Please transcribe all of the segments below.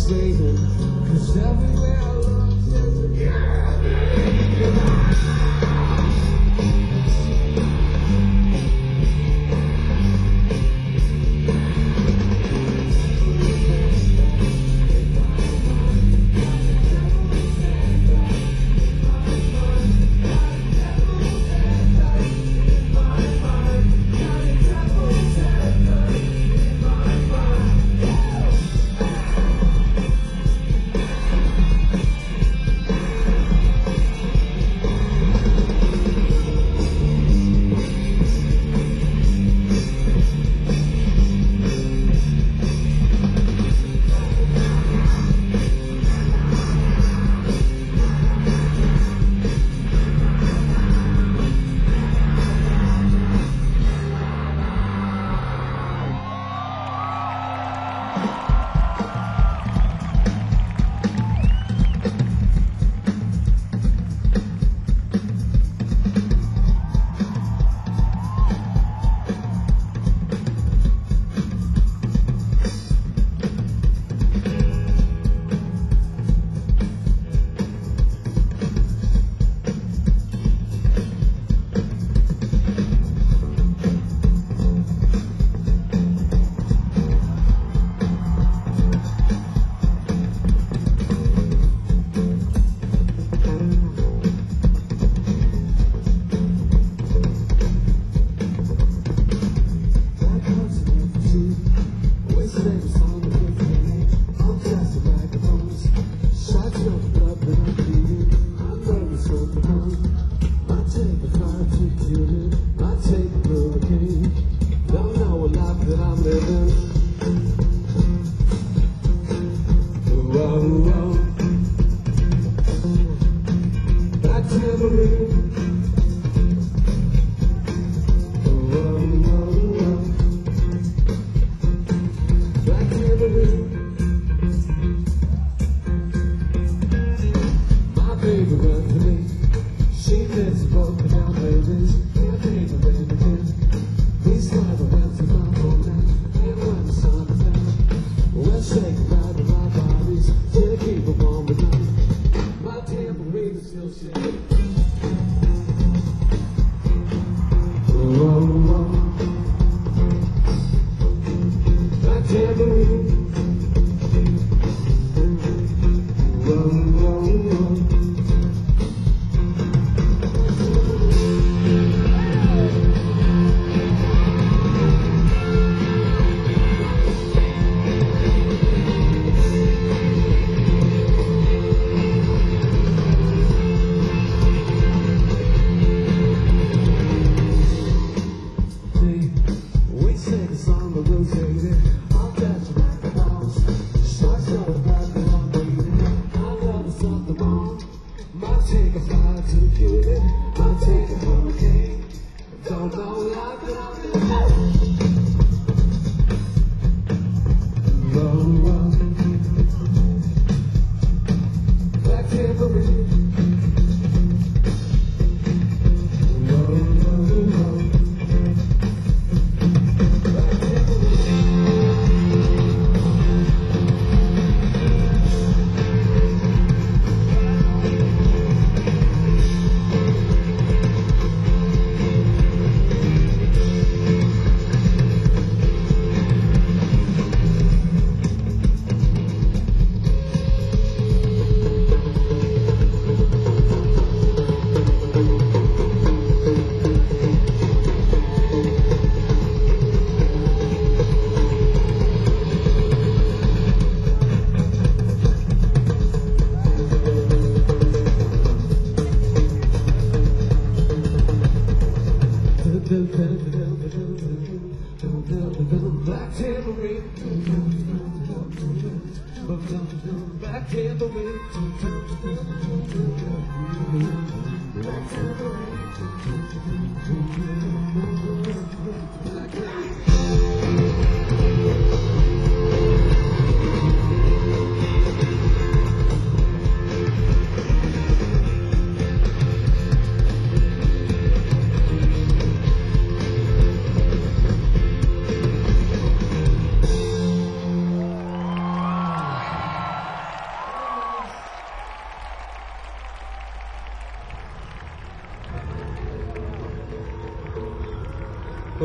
raining, 'cause everywhere I look there's a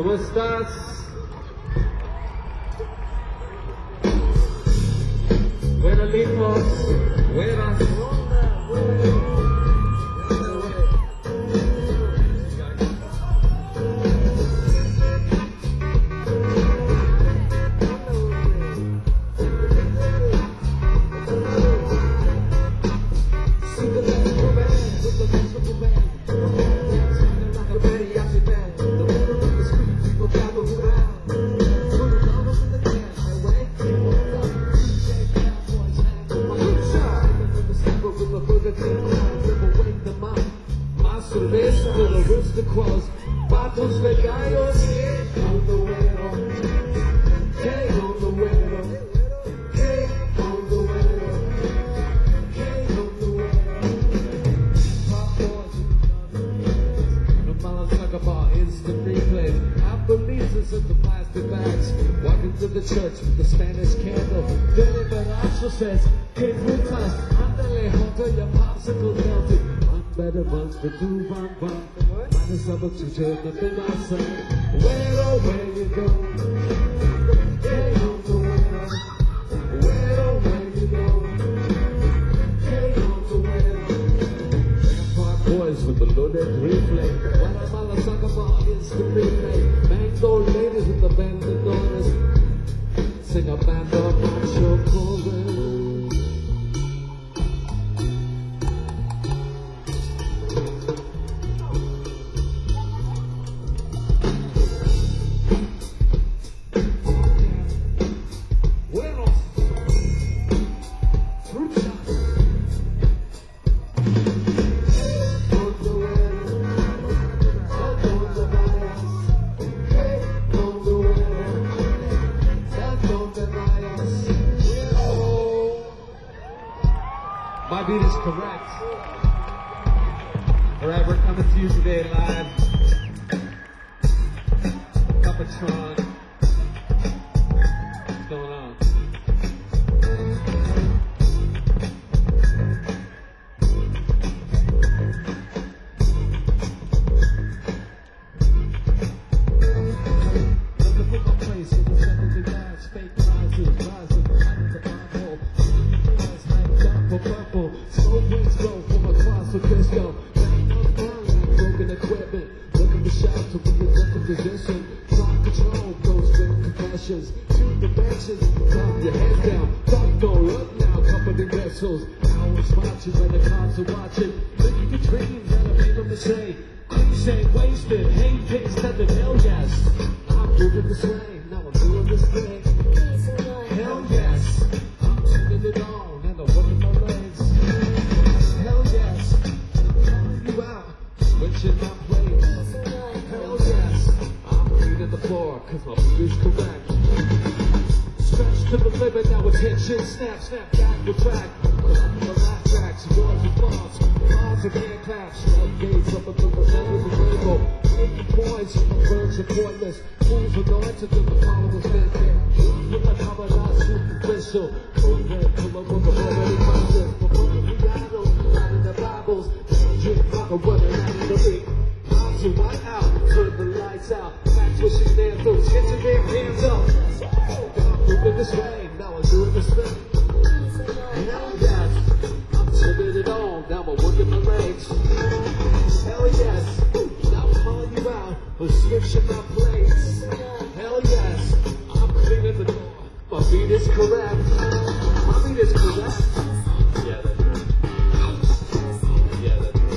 ¿Cómo estás? Buenas, limos. Buenas. Cerveza de los rústicos, patos de gallos, que on the güero, que on the güero, que on the güero, que on the güero. Pop boys, no malas talk about instant replay. Applebee's in the plastic bags, walking to the church with the Spanish candle. Billy Baracho says, que putas, ándale, junto your popsicle melted. Better months for 2 1 1. Minus number 2 turn up in my son. Where you go? Hey, on the winner. Where you go? Hey, on the winner. Park boys with the loaded replay. Guatemala soccer ball is the replay. Mango ladies with the bandadoras. Sing a band of macho chorus. My beat is correct. Alright, we're coming to you today live. Puppetron. What's going on? Looking for my place in the center of God's fake rises, rising out of the Bible. For purple, smoke winds blow from across the Crisco. Broken equipment, looking for shots to be in different position. Try control, those dim confessions. Shoot the benches, drop your head down. Don't go up now, company vessels. Hours watching when the cops are watching. Living your dreams, and I made them to say. Cliche, wasted, hate, pigs, nothing, hell yes. I'm moving this way, now I'm doing this thing. Hell yes, I'm turning it on. Switching my place. Hell yes, I'm cleaning the floor, cause my beat is correct. Stretch to the limit, now attention, snap, snap, back with track. Cause I'm the last tracks, yours and bars. Bars and hand claps, love gates up until the end of the rainbow. Making points, my words are pointless. Fools anointed to the followers been there. With my cover, not superficial. Code red, pull up on the already conscious. The moment we idle, not in the Bibles. Drip like a running out of the ring. Eyes are white out, turn the lights out. Back switching their throats, get your damn hands up. I'm moving this way, now I'm doing this thing. Hell yes, I'm turning it on, now I'm working my legs. Hell yes, now I'm calling you out for switching my plates. Hell yes, I'm cleaning the door, my beat is correct. My beat is correct. Yeah, that's right. Yeah, that's right.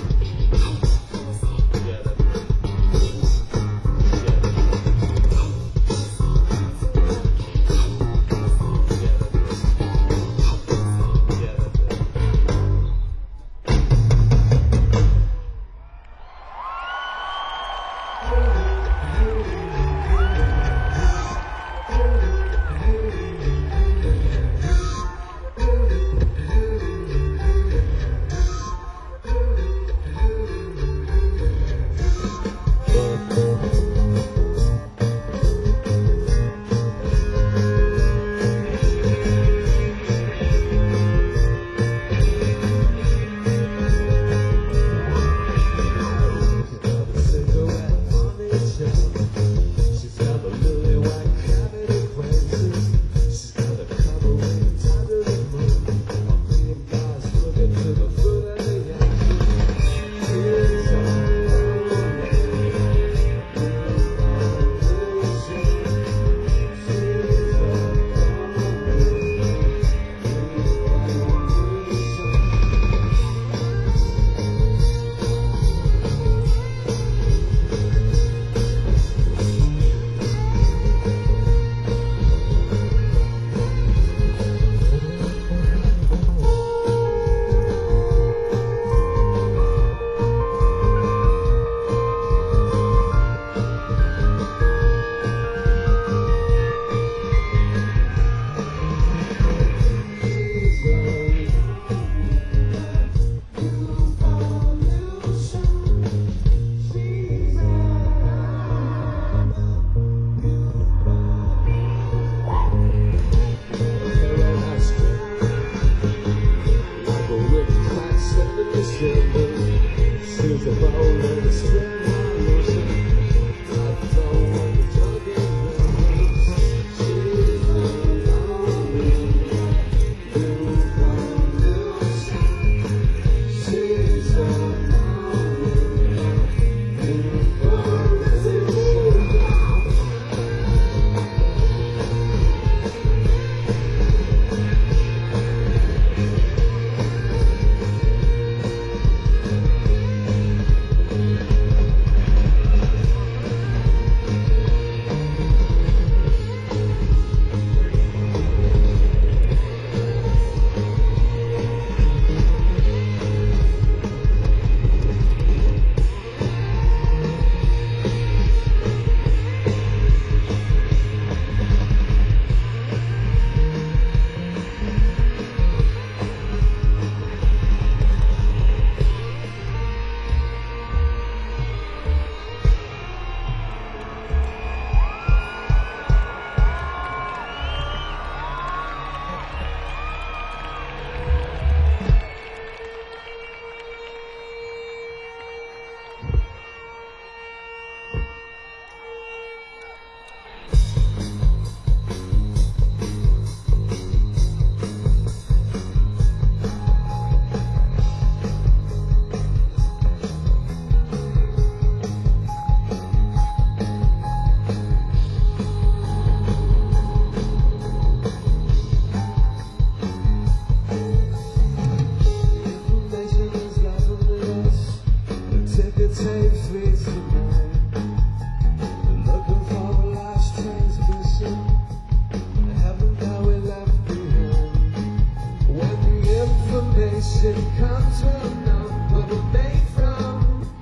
nation comes from now, where we're made from.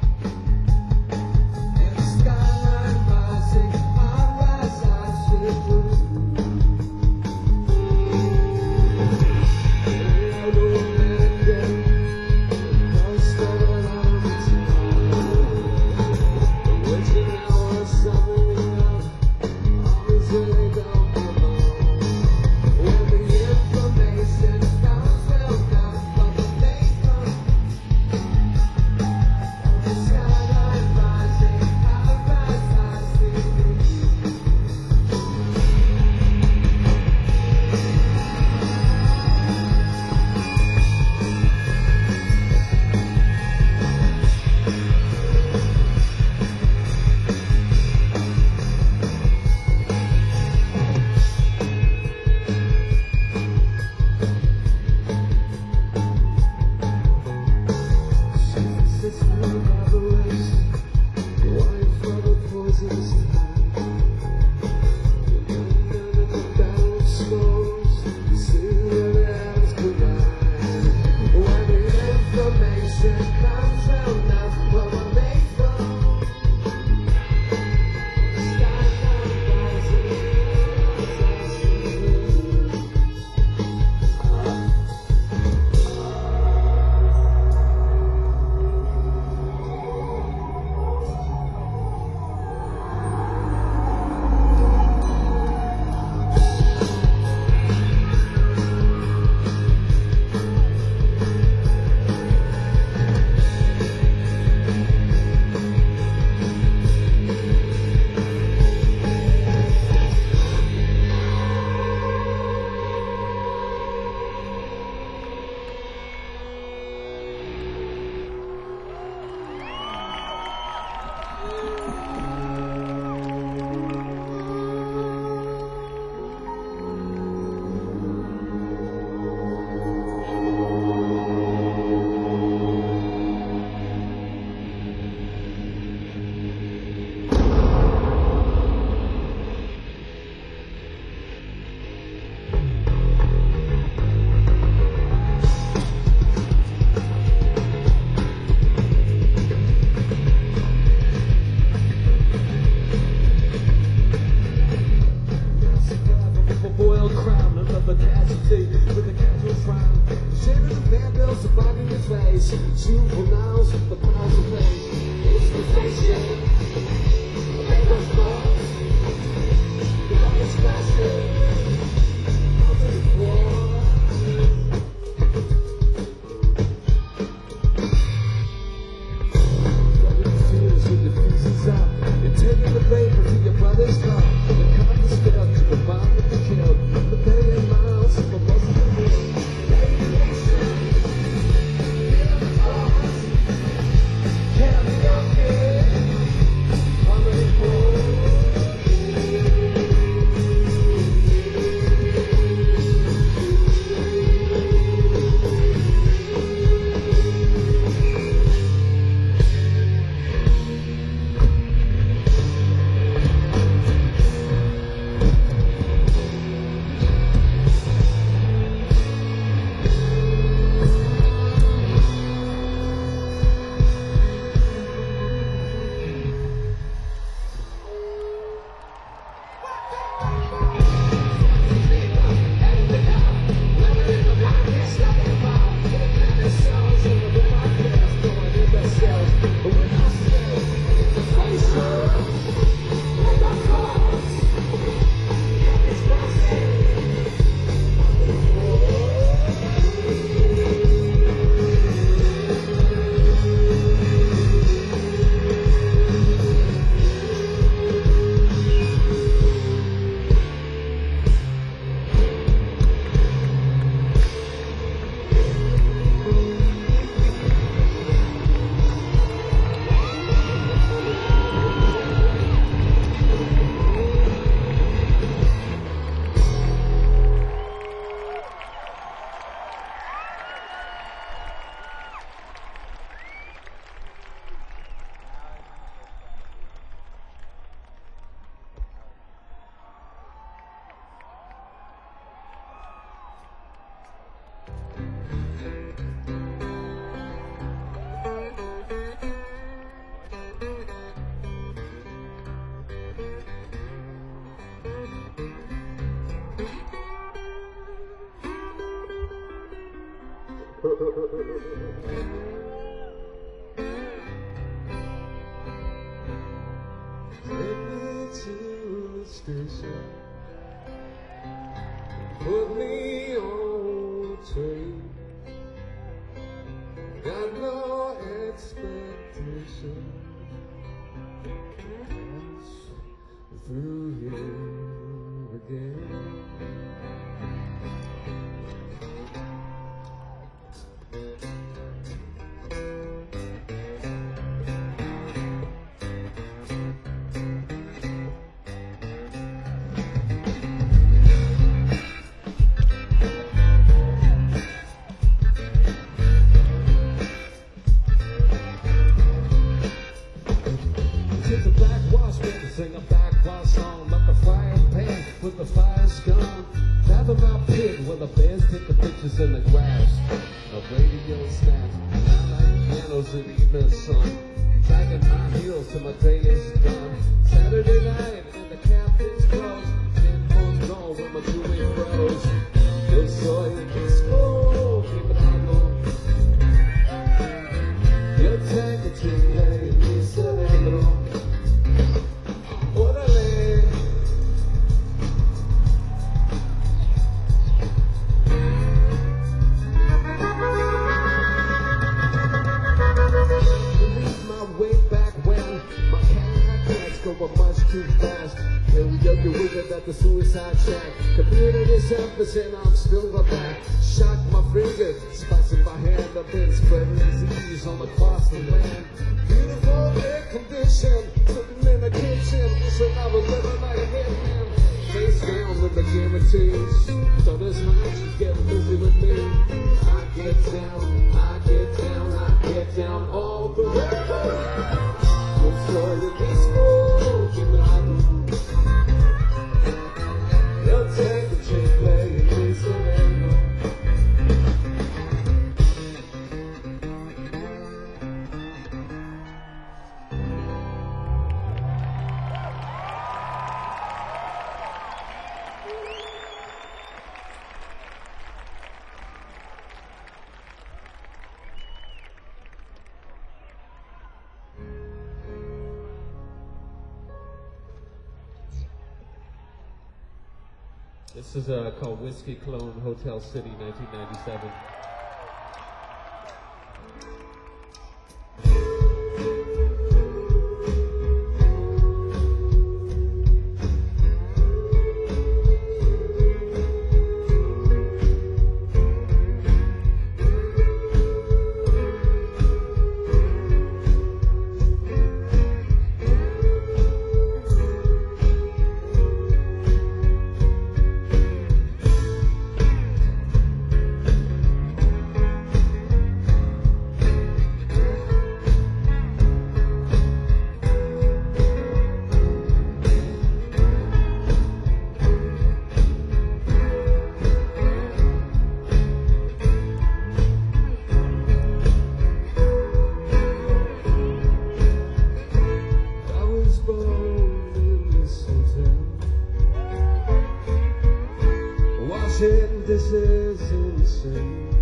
And the skyline rising, our rise, eyes to the blue. Hello, America, coast of an army town. The witching hour, summing up, always really don't come on. Where the information comes from now, where we're made from. And the skyline rising, our rise, eyes to the blue. This new revelation, wine for the poisonous night. The London and the battle scores, see where the atoms collide. Where the information comes from now, where we're made from. The skyline rising, our eyes to the blue. Royal crown, another casualty with a casual frown. Sharing the vandals, surviving his face. Two nouns, the powers of place. It's the station. They was lost. The love is faster. I'll be war. Rubbing his tears with the fuses up. And taking the paper to your brother's car. The cop is stuck to the bottom of the kill. The million miles from the rest of the world. Can't Take me to the station, put me on a train. Got no expectation through you again. Hit the backwash, baby, sing a backwash song like a frying pan with the fire's gone. Gather my pig where the bears take the pictures in the grass. A radio snaps, I like pianos in the evening sun. Dragging my heels till my day is done. Saturday night and the cafe's closed. 10 phones gone with my two-way froze. Yo soy el disco quebrado. Yo tengo chile en mi cerebro. Órale. Believe my way back when my Cadillacs going much too fast. And we up the wicked at the suicide shack. Community service and I'm still the back. Shock my finger, spicing my hand. I've been spreading disease all across the land. Beautiful air condition, sitting in the kitchen, wishing I was living like a hitman. Face down with the guarantees. So this night you get busy with me. I get down, I get down, I get down all the way. Yo soy el disco quebrado. Yo tengo chicle en mi cerebro. This is called Whiskey Clone Hotel City, 1997. Dishes in sink,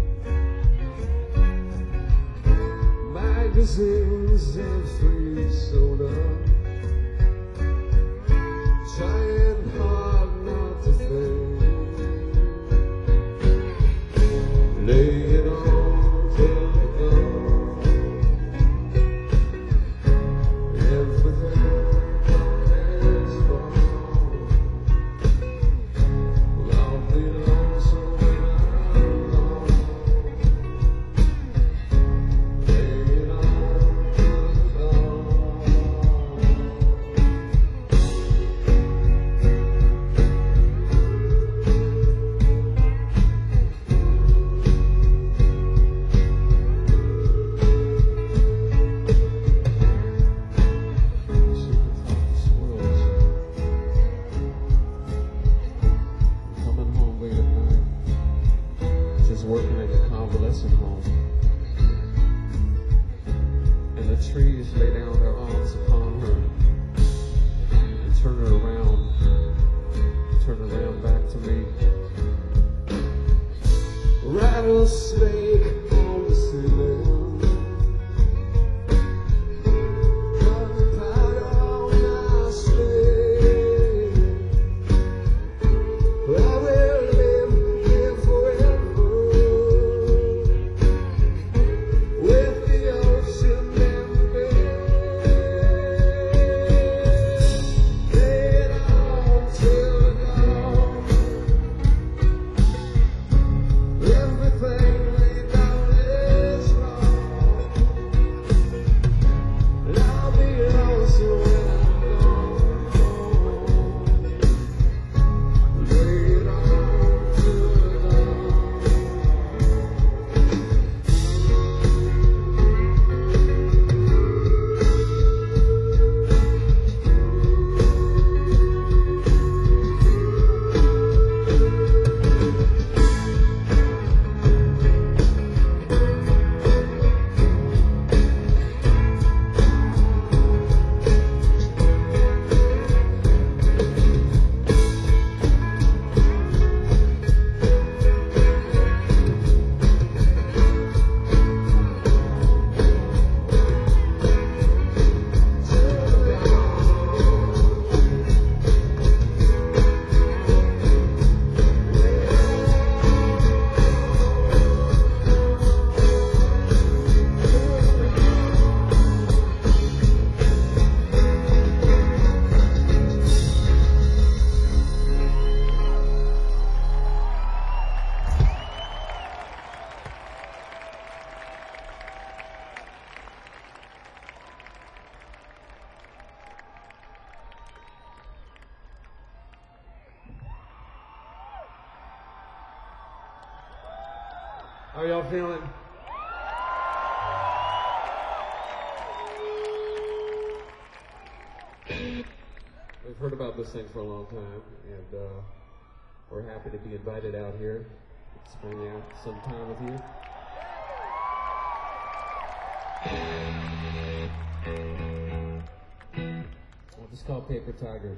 magazines and free soda, trying hard not to think, lay it on till it goes, everything is wrong, I'll be lonesome. Working at the convalescent home, and the trees lay down their arms upon her and turn her around back to me. Rattlesnake How y'all feeling? We've heard about this thing for a long time, and we're happy to be invited out here, spending out some time with you. Well, it's called Paper Tiger.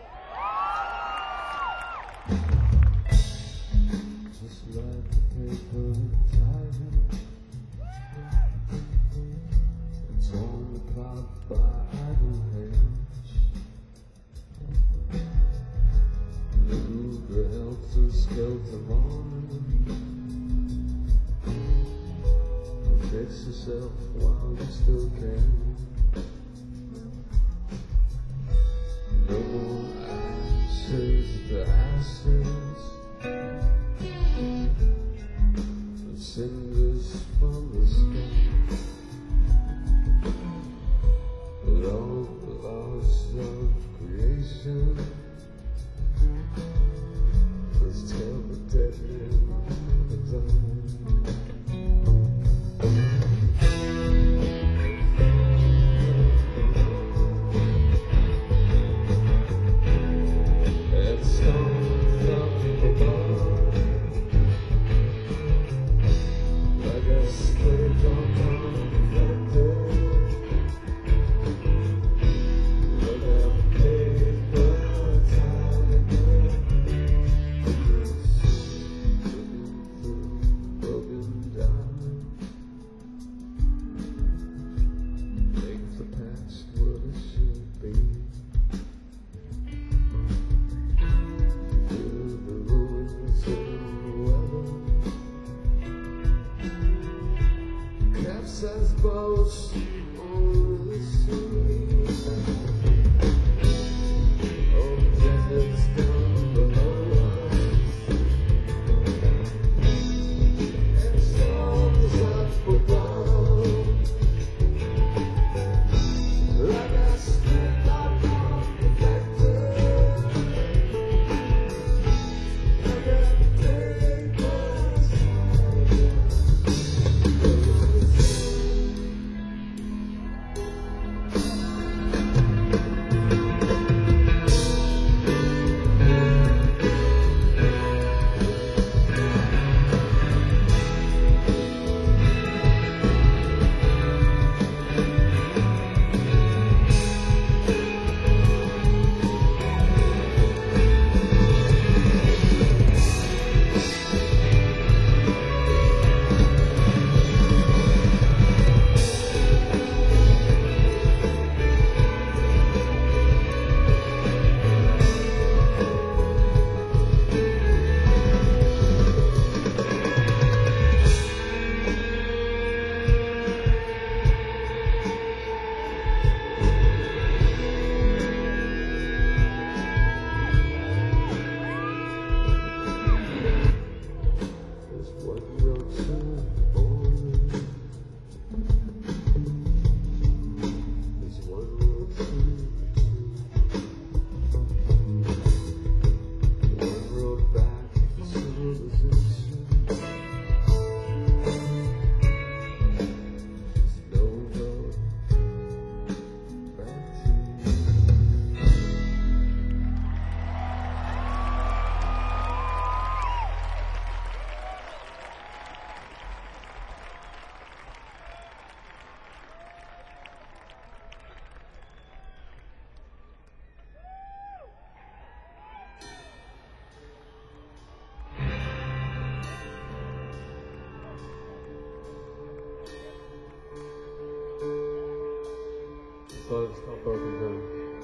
Just like the paper tiger, it's torn apart by idle hands. Maneuver helter skelter morning. Fix yourself while you still can. No more ashes, the ashes. Cinders from the sky, but all the loss of creation. Let's tell the dead man the time. And stones up above. Says boats on the sea. Oh, deserts down below us, and storms up above. Like a street light on the vector, like a paper tiger. So it's called Broken Ground.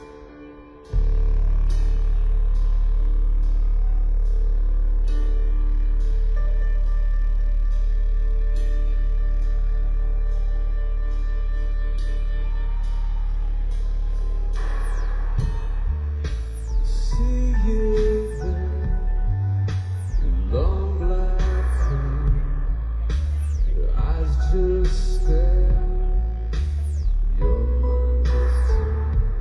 See you there, long black hair, your eyes just stare. You're my destiny.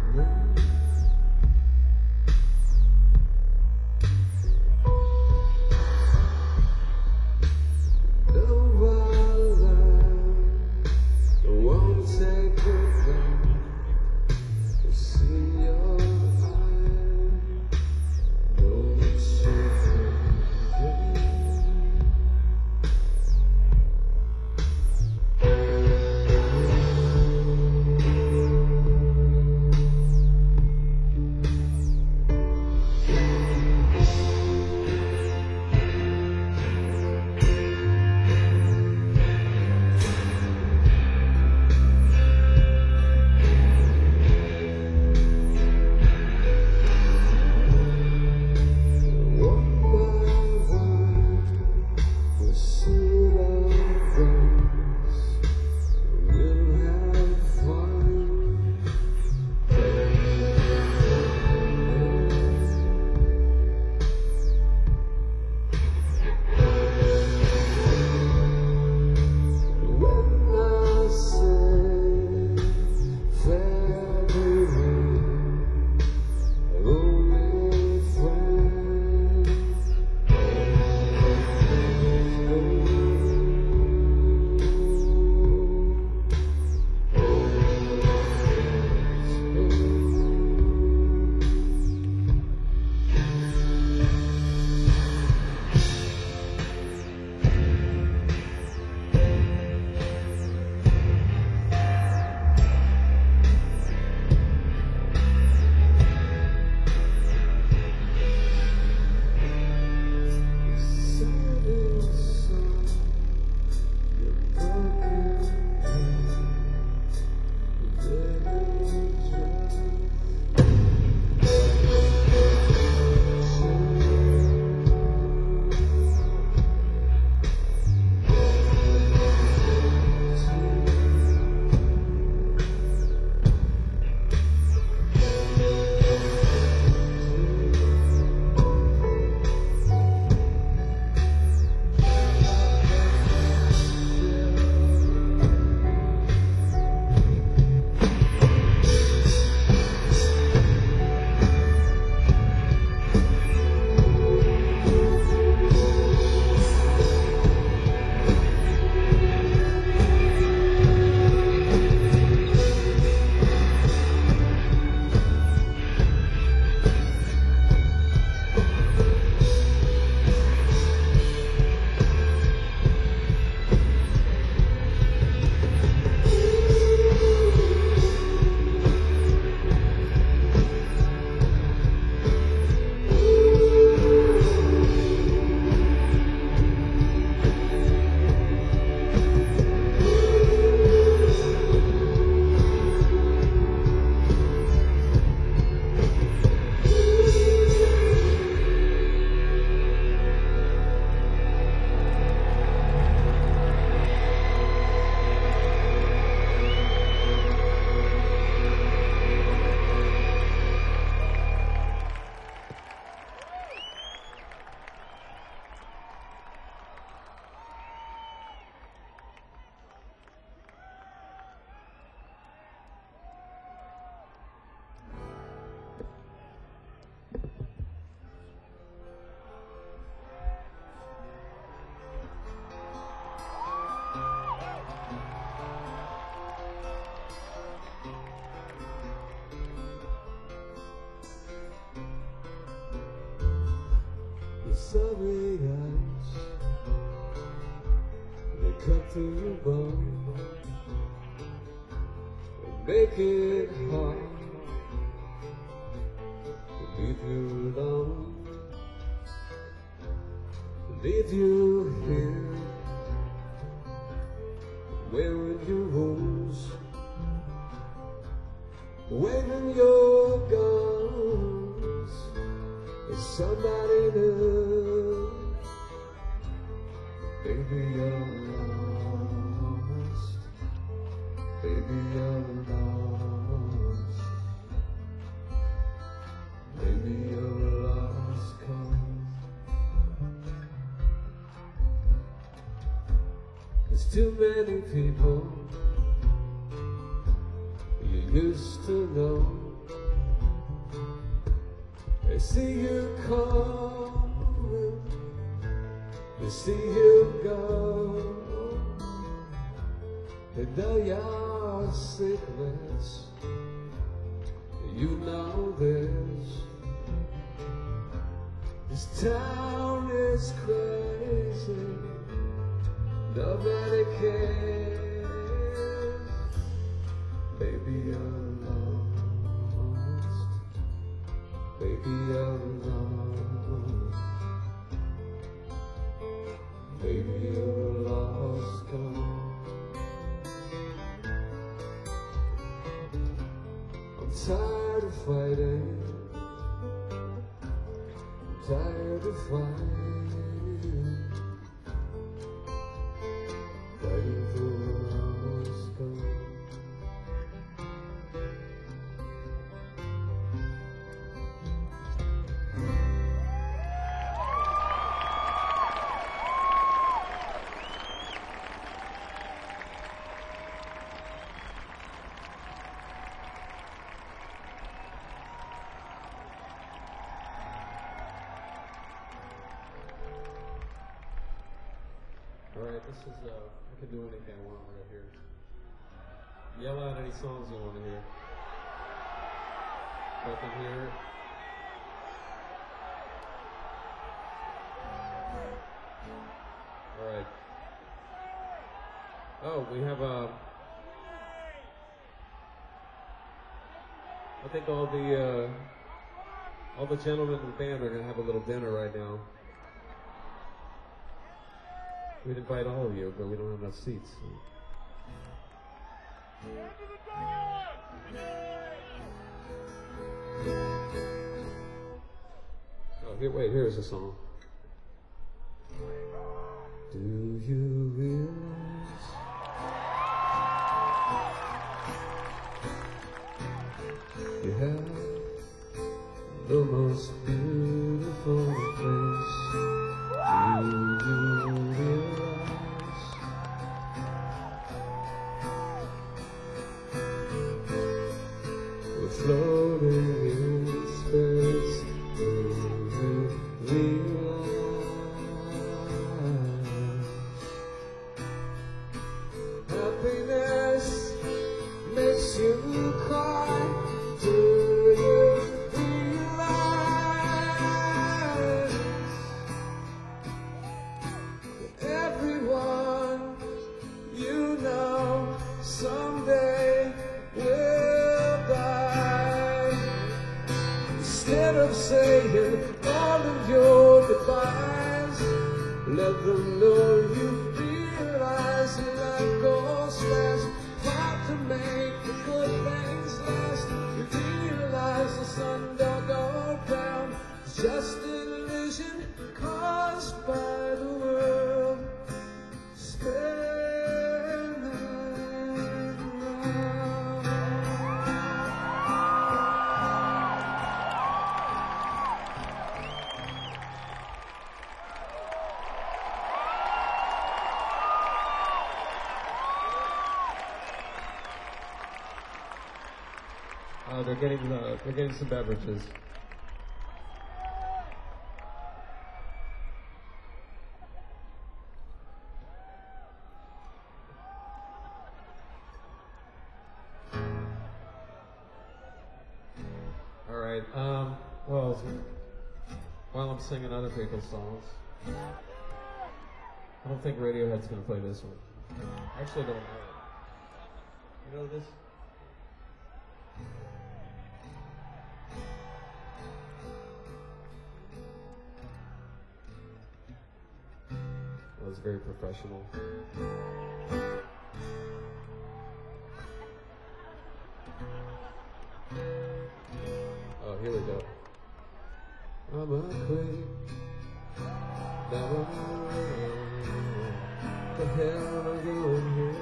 Sunny eyes, they cut through your bone and make it hard to leave you alone, leave you here, wearing your wounds, waving your guns at somebody new. Baby, you're lost. Baby, you're lost. Baby, you're a lost cause. There's too many people you used to know. They see you coming, they see you go. They know your secrets, you know this. This town is crazy, nobody cares. Baby, you're lost. Baby, you're lost. Baby, you're a lost cause. I'm tired of fighting. I'm tired of fighting. Fighting for a lost cause. Alright, this is, I can do anything I want right here. Yell out any songs you want to hear. I can hear it. Alright. Oh, we have I think all the gentlemen in the band are going to have a little dinner right now. We'd invite all of you, but we don't have enough seats. Oh, here's a song. Do you realize you have the most beautiful face? Do you realize we're floating in space? Do you realize happiness makes you cry? Do you realize everyone you know someday will die? Instead of saying all of your goodbyes, let them know you realize life goes fast. Hard to make the good things last. You realize the sun don't go down. It's just an illusion caused by the world spinning around. They're getting some beverages. All right. Well, while I'm singing other people's songs. I don't think Radiohead's gonna play this one. I actually don't know it. You know this? That was very professional. Oh, here we go. I'm a queen. Now I'm the hell am I doing here?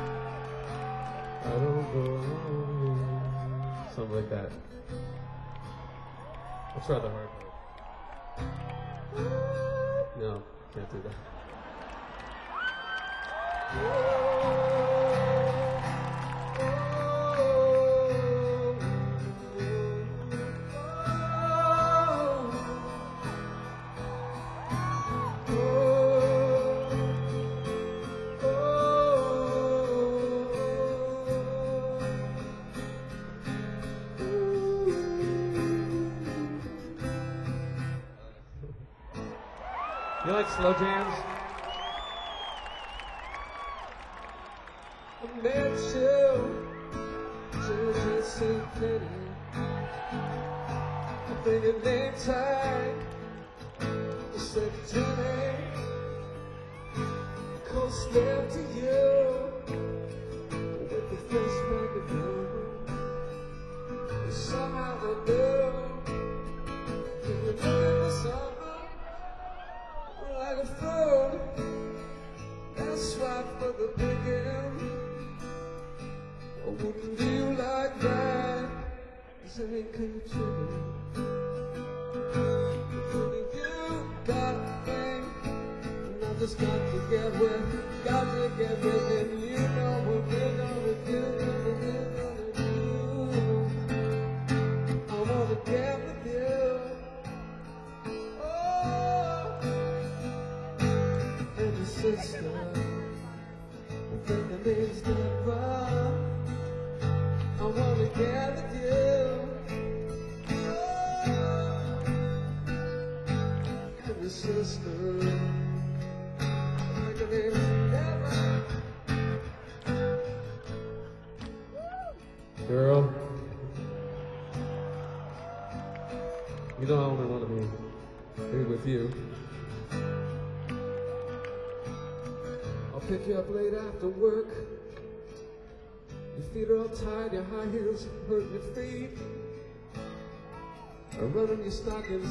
I don't belong here. Something like that. I'll try the hard part. No, can't do that. You like slow jams? I met you, just so pretty. I think your name tag, you said to me, close left to you, with the first back of you. And somehow I knew, you were doing something like a fool. That's why for the beginning, I wouldn't do like that, 'cause I ain't contributing. Only you got a thing, and I just got to get with it. You know what we're gonna do. I wanna get with you. Oh, and your sister, I think her name's Deborah. I wanna get with you. Oh, and your sister, I think her name's Deborah. Girl, you know I only want to be with you. I'll pick you up late after work. Your feet are all tired, your high heels hurt your feet. I run in your stockings.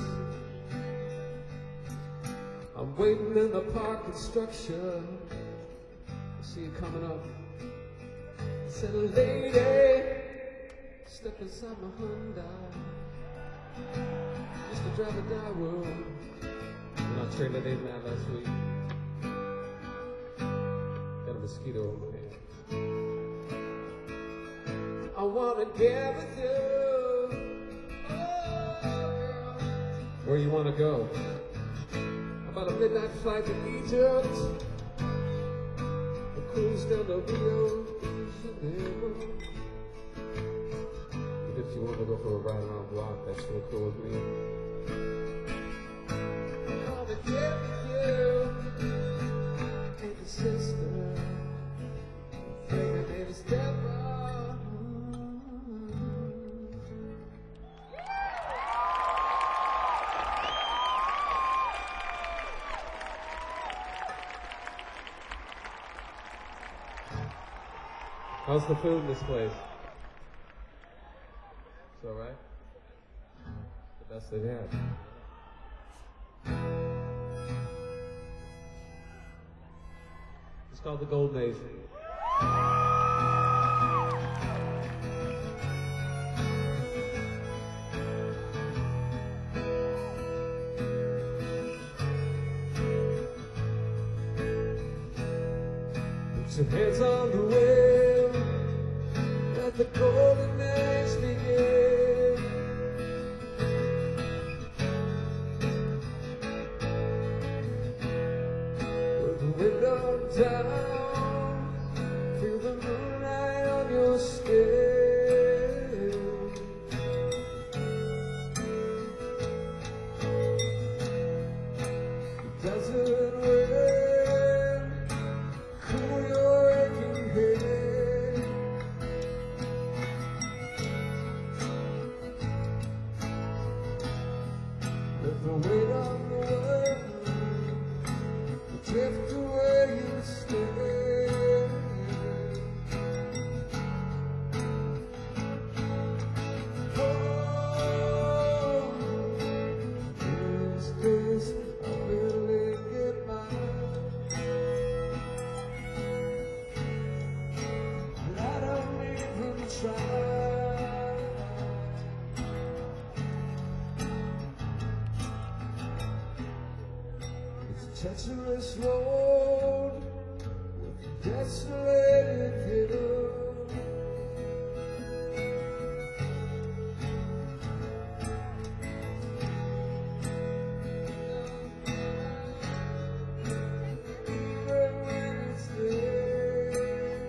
I'm waiting in the parking structure. I see you coming up. I said, lady, step inside my Hyundai. Used to drive a Daewoo, and I traded in that last week. Got a mosquito on my hand. I wanna get with you. Oh, where you wanna go? About a midnight flight to Egypt. A cruise down to Rio de Janeiro. And if you wanna go for a ride around the block, that's real cool with me. I wanna get with you. Ain't the sister. I think her name is Deborah. How's the food in this place? It's all right? The best they've had. It's called the Golden Age. Put your hands on the wheel. Let the golden age begin. Put the window down. Feel the moonlight on your skin. treacherous road with a desolated fiddle. Even when it's there,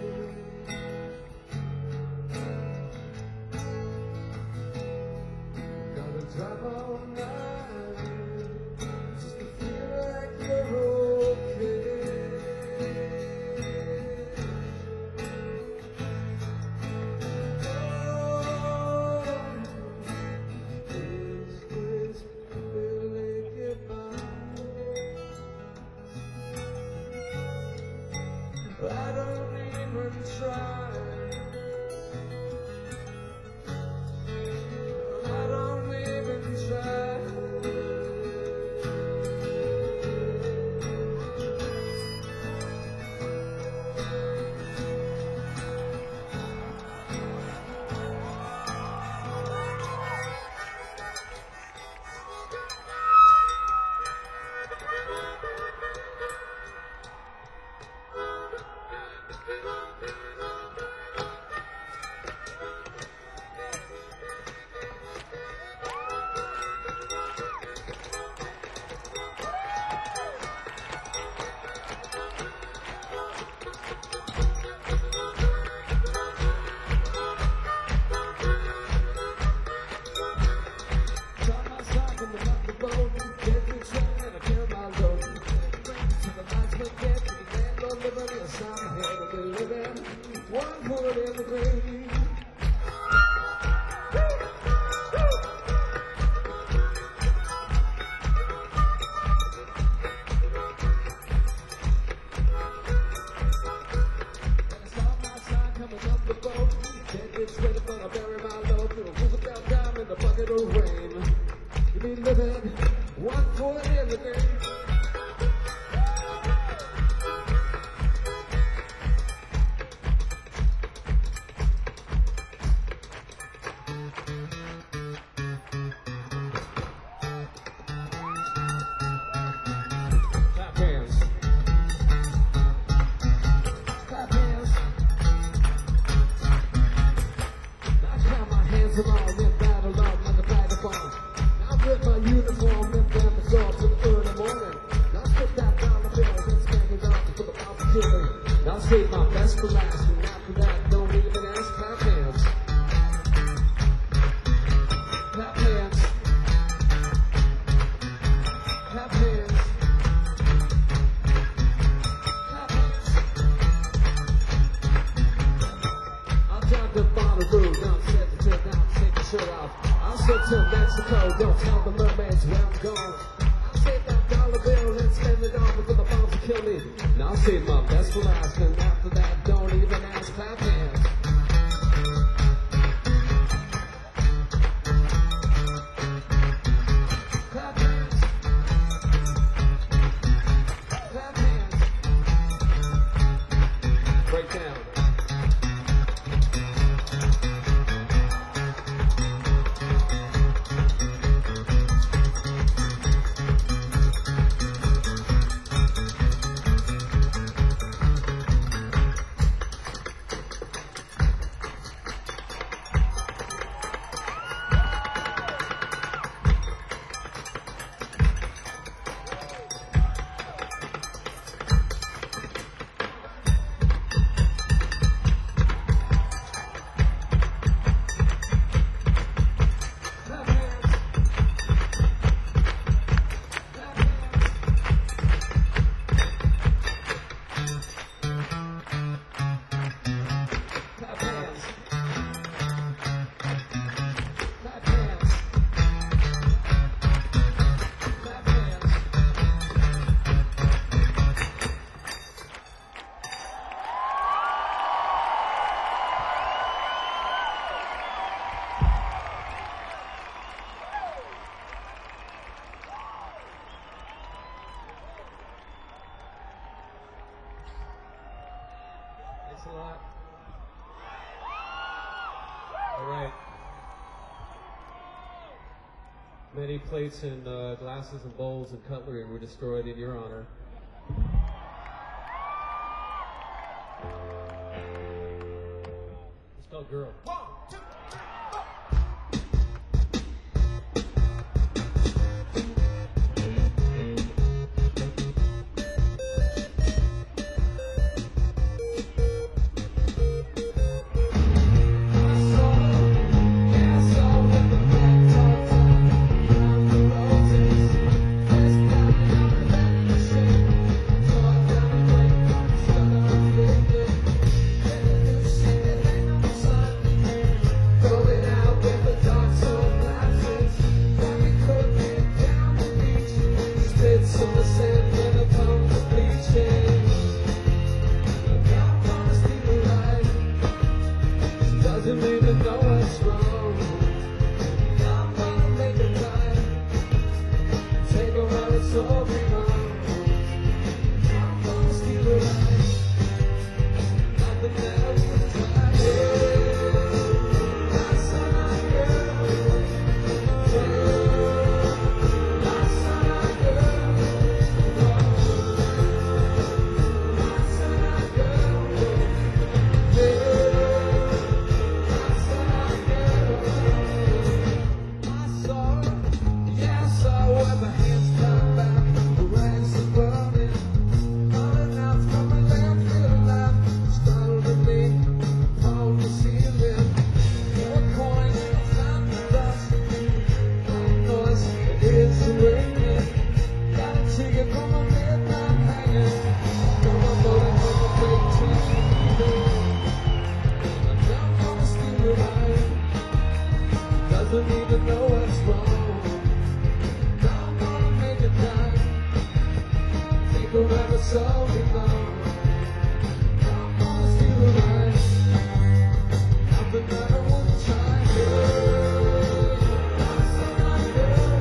gotta drive all night just to feel like you're okay. Oh, this barely get by. I don't even try. I don't even try. Turn my side from the boat, get me trying to kill my load. To the lights we get to the land of liberty, a sign ahead of the living. One foot in the grave. And I saw my sign coming up the boat. Can't get straight, but I bury my load. Through a Roosevelt dime in the bucket of rain. You be living one foot in the grave. Clap hands. Clap hands. I clap my hands along in battle love like a vagabond. I'm with my uniform and damn the soft till the early morning. Now spit that dollar bill and spank it up for the mouth of killing. Now save my best for last, and after that, don't even ask. Clap hands. Clap hands. Clap hands. Clap hands. I'll drive to Bonnaroo, down set to tip down, take the shirt off. I'll sit to Mexico, don't tell the mermaids where I'm going. I'll save that dollar bill and spend it on before the bombs will kill me. Now I'll save my best for last, and after that, don't even ask. Clap hands. Clap hands. Clap hands. Break down. Clap hands. Clap hands. Clap hands. Clap hands. Clap hands. Thanks a lot. All right. Many plates and glasses and bowls and cutlery were destroyed in your honor. It's called Girl. Doesn't even know what's wrong. I'm gonna make it right. Take her where it's all belong. I'm gonna steal her right. Nothing that I wouldn't try. Yeah, I saw my girl. Yeah, I saw my girl. I saw my girl. Yeah. Doesn't even know what's wrong. Don't wanna make it right. Think wherever so belong. Don't wanna steal the right. Nothing that I wouldn't try. Yeah, I saw my girl.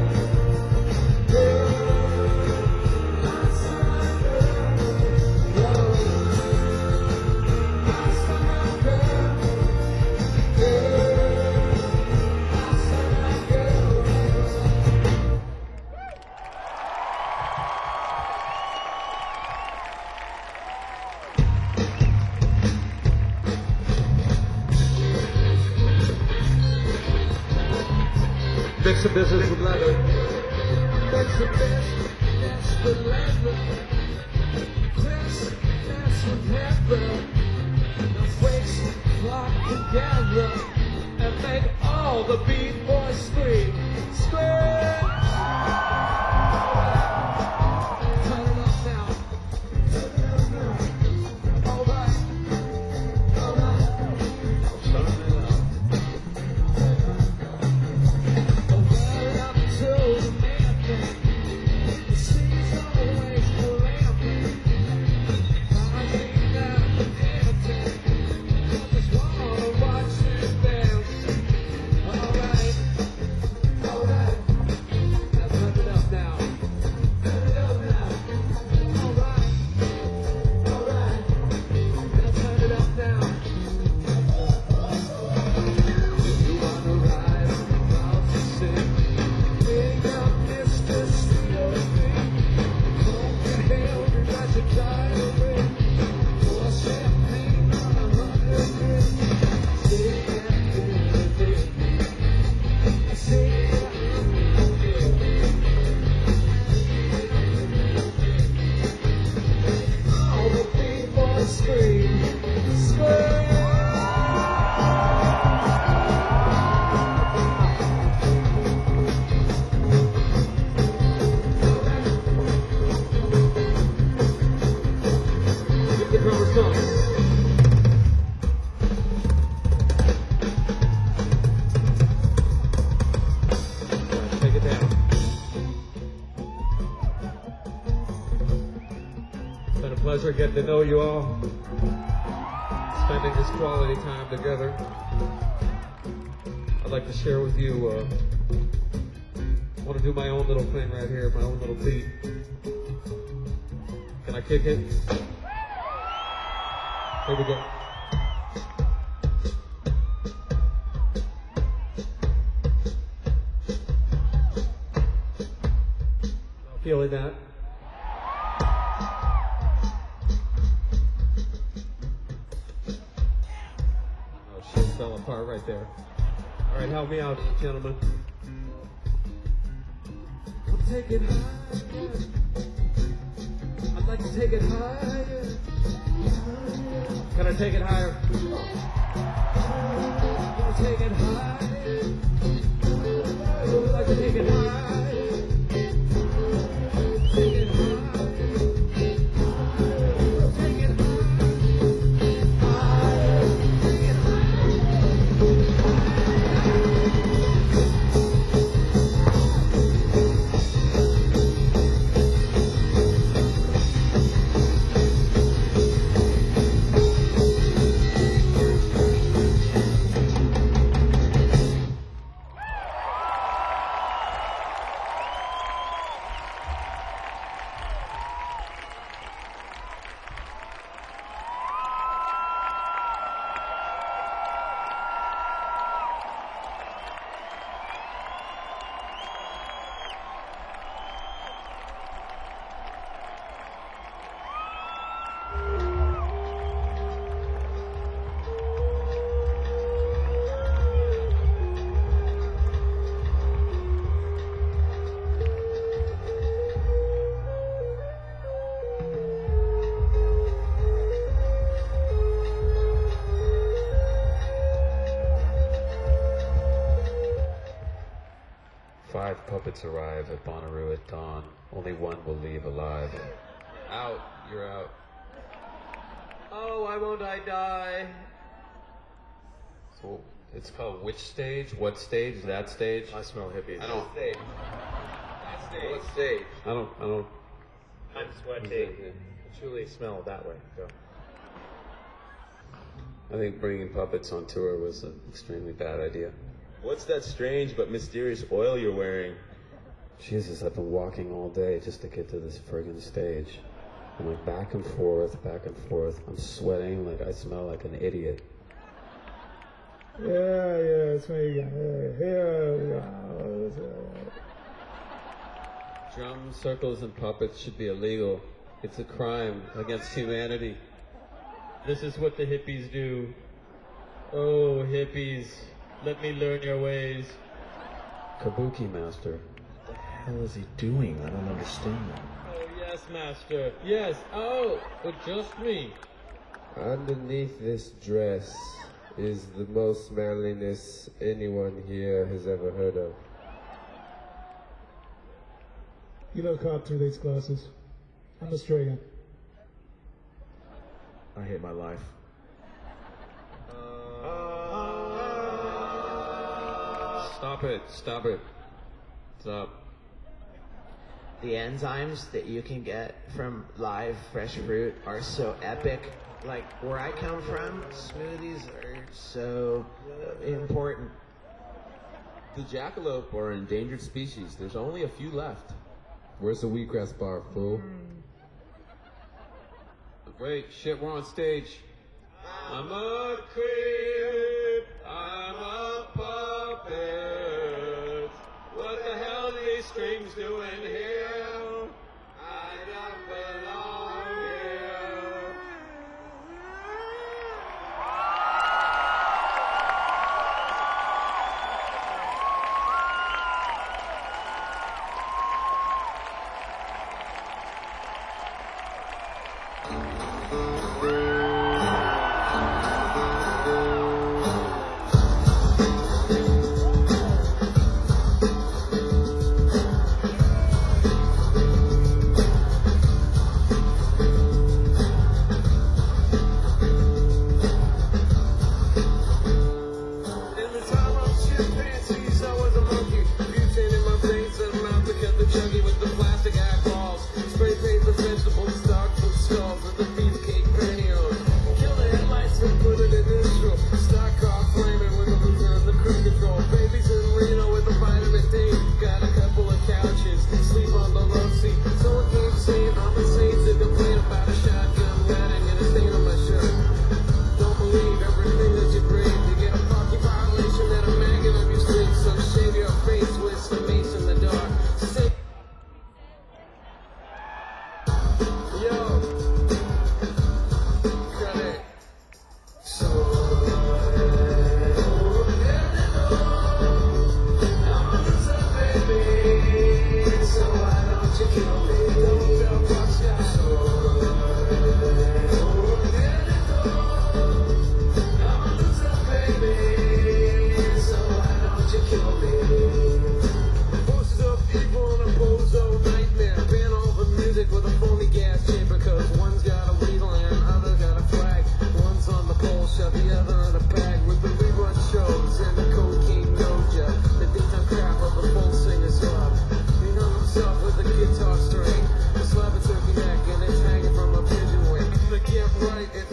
Yeah, I saw my girl. Whoa. I saw my girl. Yeah. Mix the business with leather. Mix the business with leather. Chris, dance with heather. The freaks flock together and make all the beat boys scream. Scream! Turn it up now. Turn it up now. All right. All right. Turn it up. Pleasure getting to know you all, spending this quality time together. I'd like to share with you, I want to do my own little thing right here, my own little beat. Can I kick it? Here we go. feeling that? Oh, shit fell apart right there. All right, help me out, gentlemen. I'll take it higher. I'd like to take it higher. Can I take it higher? Can I take it higher? I'd like to take it higher. Take it higher. Take it higher. Take it Five puppets arrive at Bonnaroo at dawn. Only one will leave alive. Out, you're out. Oh, why won't I die? So it's called which stage? What stage? That stage? I smell hippies. I don't. Stage. That stage. What stage? I don't. I'm sweating. I truly smell that way. Go. I think bringing puppets on tour was an extremely bad idea. What's that strange but mysterious oil you're wearing? Jesus, I've been walking all day just to get to this friggin' stage. I'm like back and forth, back and forth. I'm sweating like I smell like an idiot. That's what you got. Drums, circles, and puppets should be illegal. It's a crime against humanity. This is what the hippies do. Oh, hippies, let me learn your ways. Kabuki master. What the hell is he doing? I don't understand. Oh, yes, master. Yes. Oh, but just me. Underneath this dress is the most manliness anyone here has ever heard of. You know, cop through these glasses. I'm Australian. I hate my life. Stop it. Stop it. Stop. The enzymes that you can get from live fresh fruit are so epic. Like where I come from, smoothies are so important. The jackalope are an endangered species. There's only a few left. Where's the wheatgrass bar, fool? Wait, shit, we're on stage. I'm a creep. I'm a puppet. What the hell are these strings doing here? I don't belong here.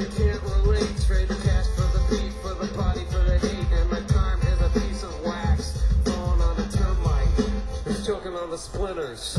you can't relate, trade the cash for the beat, for the party, for the hate, and my time is a piece of wax falling on a termite. It's choking on the splinters.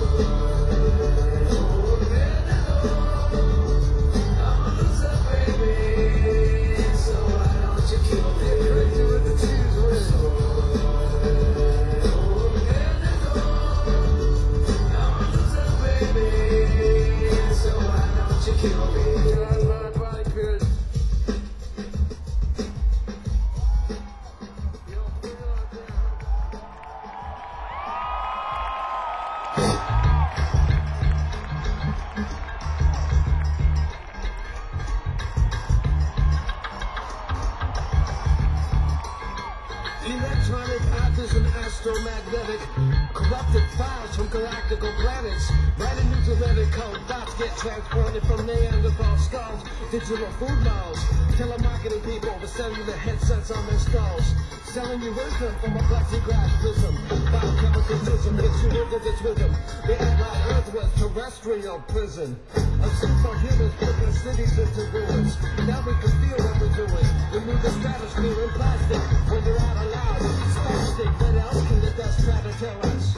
Electronic actors and astromagnetic corrupted files from galactical planets. Write a new genetic code. Thoughts get transported from Neanderthal skulls. Digital food malls. Telemarketing people to sell you the headsets on their skulls. Selling you wisdom from a plexiglass prism. Biochemical gets you into this rhythm. The act Earth was terrestrial prison. A superhumans put their cities into ruins. Now we can feel what we're doing. Remove the stratosphere in plastic. When they're out aloud, spastic. What else can the dust try to tell us?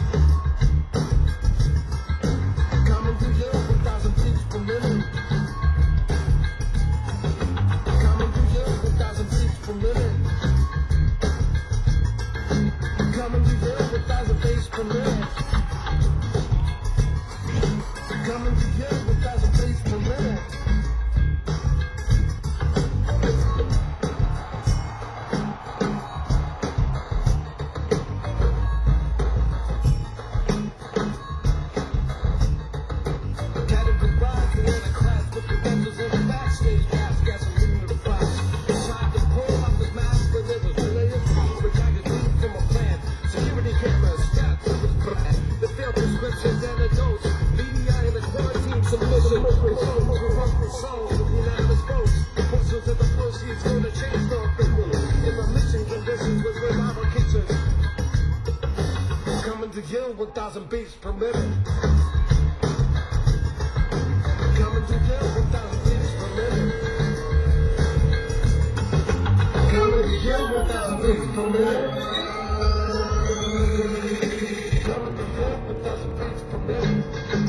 Coming to you, 1,000 beats per minute. Coming to you, 1,000 beats per minute. Coming to you, 1,000 beats per minute. Coming to you, 1,000 beats per minute. Coming to you, 1,000 beats per minute. Coming to you, 1,000 beats per minute. Coming to you, 1,000 beats per minute. Coming to you, 1,000 beats per minute.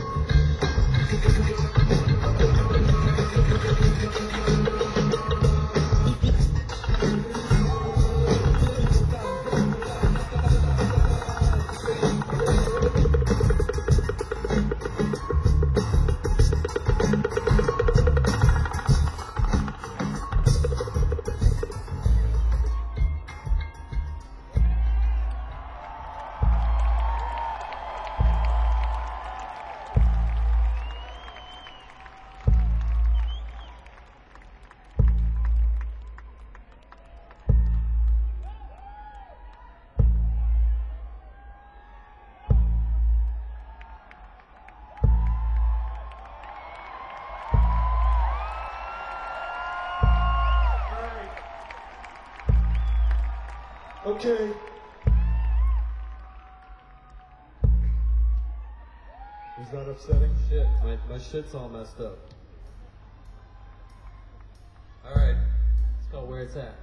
Okay. Is that upsetting? Shit, my shit's all messed up. Alright, let's go where it's at.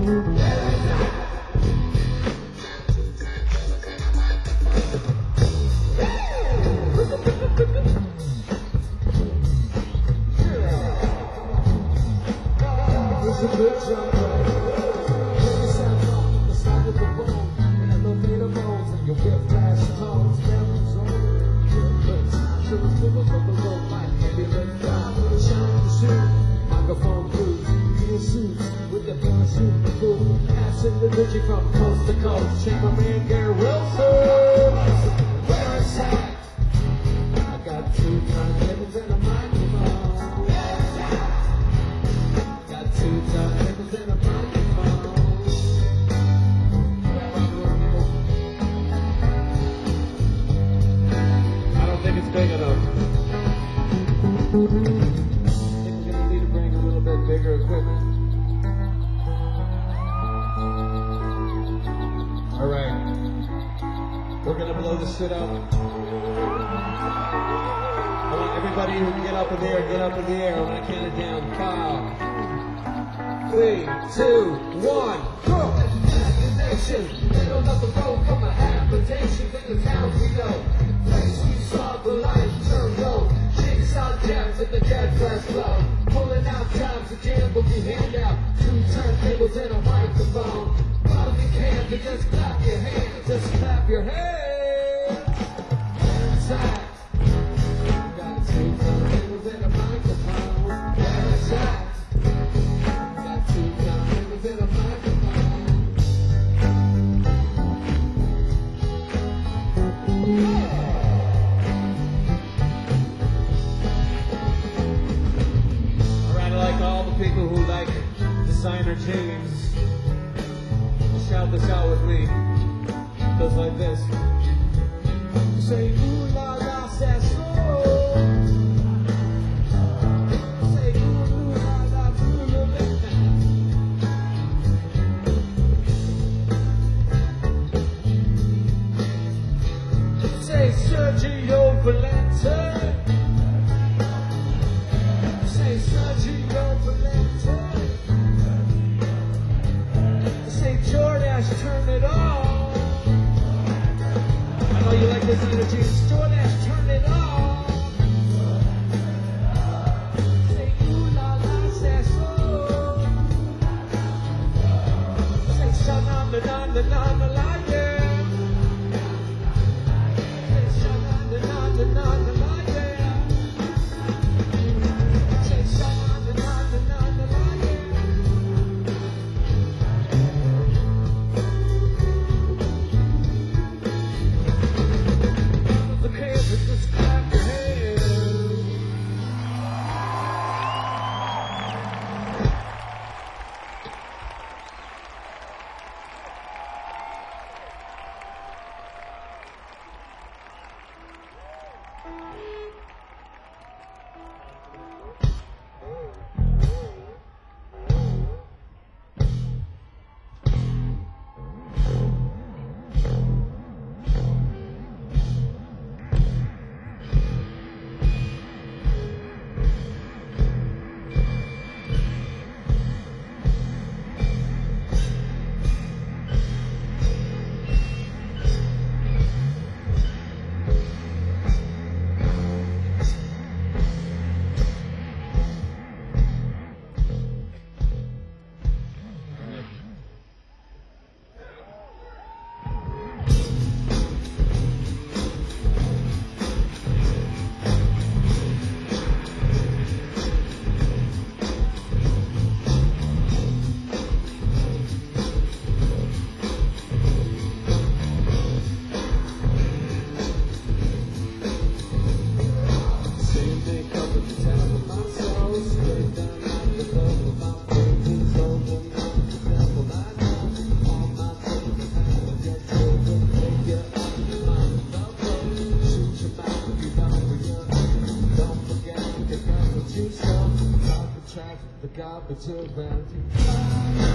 It's a good jump, right? Let me sound off on the side of the bone. And elevator modes and your whiplash tones. Memories on good looks. Shoes to the road like ambulance. Drive with a shiny shoe. Microphone crews. Gear suits with the parachute. Boom. Passing the energy from coast to coast. Check my man Gary Wilson. Where it's at. I got 2 turntables and a microphone. Got 2 turntables and a microphone. I don't think it's big enough. I think we're gonna need to bring a little bit bigger equipment. All right, we're gonna blow this shit up. I want everybody who can get up in the air, get up in the air. I'm gonna count it down. 5, 3, 2, 1, go! Middle of the road from a habitation in the town we know. Place we saw the light turn road. Jigsaw jams in the dead press flow. Pulling out times to jam will be hand out. 2 turntables and a microphone. While you can, you just clap your hands. Just clap your hands. Inside. Got 2 turntables and a microphone. Inside. Got 2 turntables and a microphone. Alright, I like all the people who like designer jeans. Shout this out with me. It goes like this. Say ooh la la sasso. Say ooh la la ooh la la. Say Sergio Valente. Say Sergio Valente. Say Jordache, turn it on. I know you like this energy. Jordache, turn it on. Say ooh la la sasso. Say sha na na na na na na la yeah. Say sha na na na na na na la yeah. Say sha na na na na na na la yeah. The kids just clap your hands. The garbage around you.